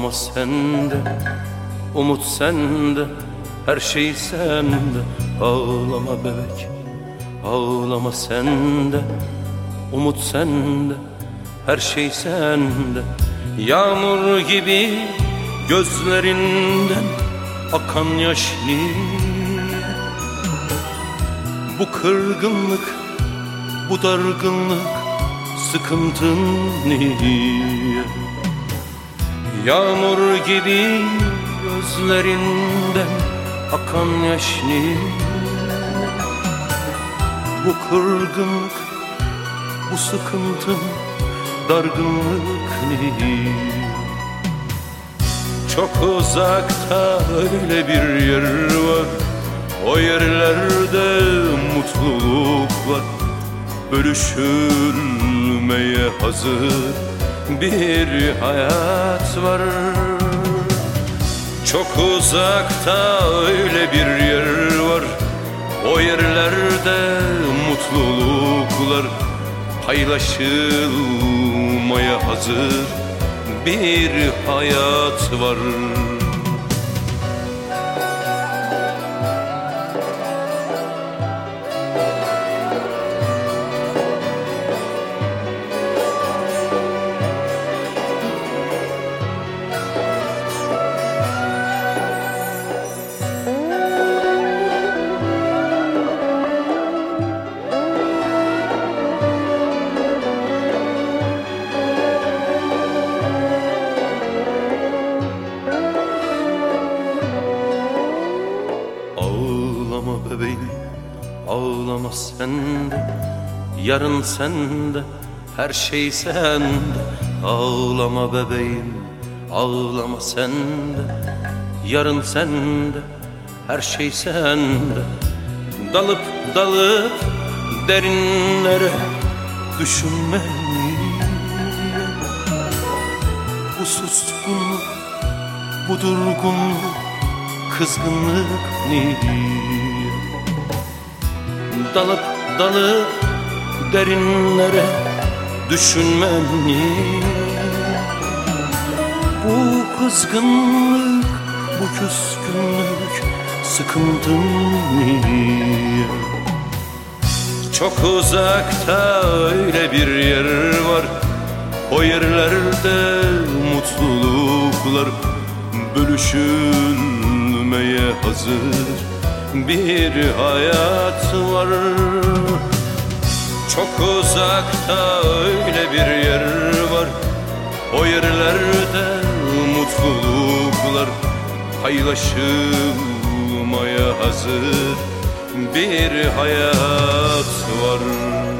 Ağlama sende, umut sende, her şey sende. Ağlama bebek, ağlama sende, umut sende, her şey sende. Yağmur gibi gözlerinden akan yaş niye? Bu kırgınlık, bu dargınlık, sıkıntın niye? Yağmur gibi gözlerinden akan yaş niye? Bu kırgınlık, bu sıkıntın, dargınlık niye? Çok uzakta öyle bir yer var, o yerlerde mutluluk var. Bölüşülmeye hazır bir hayat var. Çok uzakta öyle bir yer var, o yerlerde mutluluklar. Paylaşılmaya hazır bir hayat var. Ağlama bebeğim, ağlama sende, yarın sende, her şey sende. Ağlama bebeğim, ağlama sende, yarın sende, her şey sende. Dalıp dalıp derinlere düşünme niye? Bu suskunluk, bu durgunluk, kızgınlık niye? Dalıp dalıp derinlere düşünmem niye? Bu kızgınlık, bu küskünlük, sıkıntın niye? Çok uzakta öyle bir yer var, o yerlerde mutluluklar. Bölüşülmeye hazır bir hayat var. Çok uzakta öyle bir yer var, o yerlerde mutluluklar. Paylaşılmaya hazır bir hayat var.